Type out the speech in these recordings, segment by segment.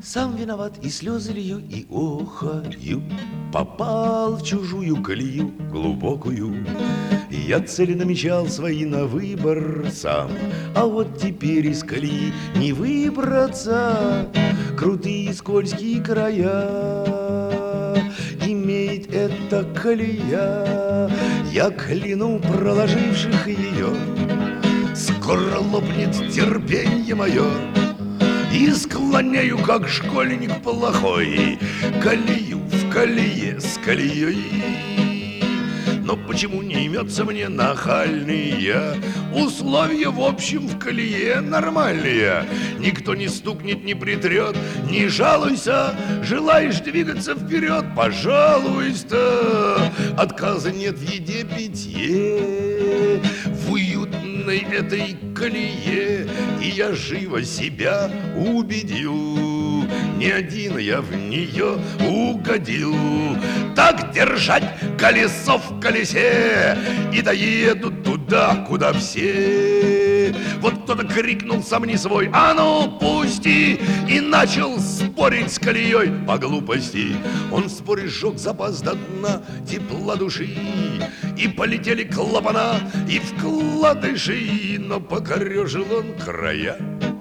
Сам виноват, и слезы лью, и охаю. Попал в чужую колею глубокую. Я цели намечал свои на выбор сам, а вот теперь из колеи не выбраться. Крутые скользкие края имеет эта колея. Я кляну проложивших ее, скоро лопнет терпенье мое. И склоняю, как школьник плохой, колею в колее с колеей. Но почему не имется мне нахальные условия, в общем, в колее нормальные? Никто не стукнет, не притрет, не жалуйся. Желаешь двигаться вперед, пожалуйста. Отказа нет в еде, питье, в уютной этой колее. И я живо себя убедил, не один я в нее угодил. Так держать колесо в колесе, и доеду туда, куда все. Вот кто-то крикнул сам не свой: а ну пусти! И начал спорить с колеей по глупости. Он в споре сжег запас до дна тепла души, и полетели клапана и вкладыши. Но покорежил он края,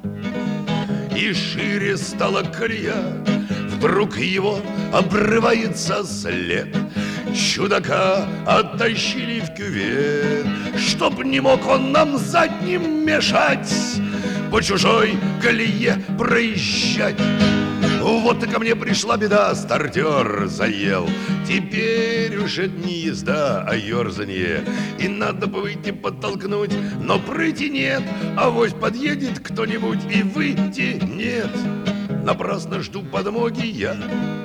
и шире стала колея. Вдруг его обрывается след. Чудака оттащили в кювет, чтоб не мог он нам задним мешать по чужой колее проезжать. Вот и ко мне пришла беда, стартер заел. Теперь уж это не езда, а ерзанье. И надо бы выйти подтолкнуть, но прыти нет. Авось подъедет кто-нибудь и выйти нет. Напрасно жду подмоги я.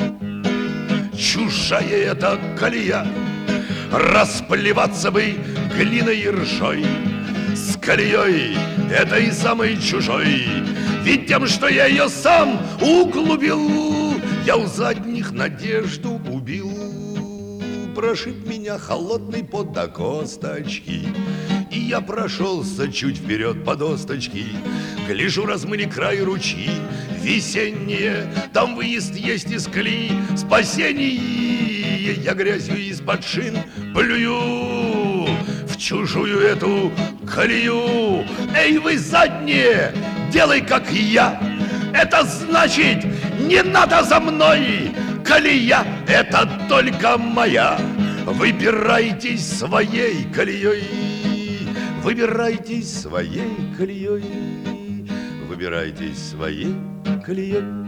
Чужая эта колея, расплеваться бы глиной и ржой. С колеей этой самой чужой, ведь тем, что я ее сам углубил, я у задних надежду убил. Прошиб меня холодный пот до косточки, и я прошелся чуть вперед по досточке. Гляжу, размыли край ручьи весенние, там выезд есть из колеи, спасение. Я грязью из-под шин плюю в чужую эту колею. Эй, вы задние, делай как я. Это значит, не надо за мной. Колея — это только моя. Выбирайтесь своей колеей. Выбирайтесь своей колеей. Выбирайтесь своей колеей.